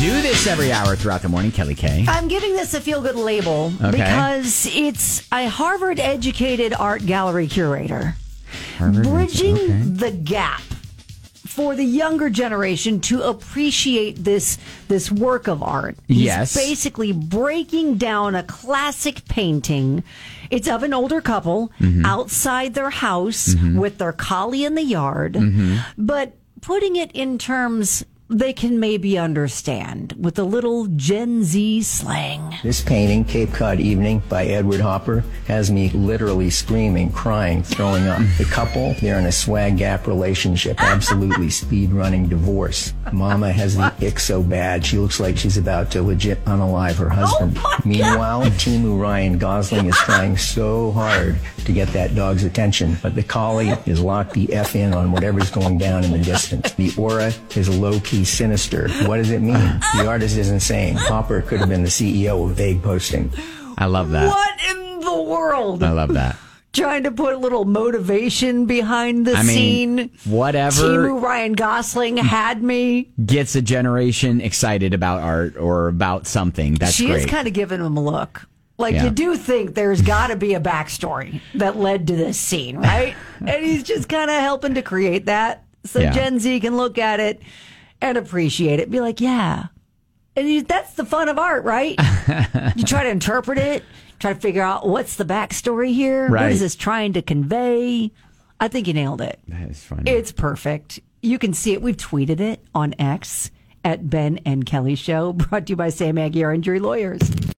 do this every hour throughout the morning, Kelly Kay. I'm giving this a feel-good label because it's a Harvard-educated art gallery curator bridging the gap for the younger generation to appreciate this work of art. He's basically breaking down a classic painting. It's of an older couple outside their house with their collie in the yard, but putting it in terms they can maybe understand with a little Gen Z slang. This painting, Cape Cod Evening by Edward Hopper, has me literally screaming, crying, throwing up. The couple, they're in a swag gap relationship, absolutely speed-running divorce. Mama has the ick so bad, she looks like she's about to legit unalive her husband. Meanwhile, Timu Ryan Gosling is trying so hard to get that dog's attention, but the collie is locked the F in on whatever's going down in the distance. The aura is low-key sinister. What does it mean? The artist is insane. Hopper could have been the CEO of Vague Posting. I love that. What in the world? I love that. Trying to put a little motivation behind the scene. Whatever. Timu Ryan Gosling had me. Gets a generation excited about art or about something. That's she great. She is kind of giving him a look. Like, you do think there's got to be a backstory that led to this scene, right? And he's just kind of helping to create that so Gen Z can look at it and appreciate it. Be like, yeah. And that's the fun of art, right? You try to interpret it, try to figure out what's the backstory here. Right. What is this trying to convey? I think you nailed it. That is funny. It's perfect. You can see it. We've tweeted it on X at Ben and Kelly Show, brought to you by Sam Aguirre Injury Lawyers.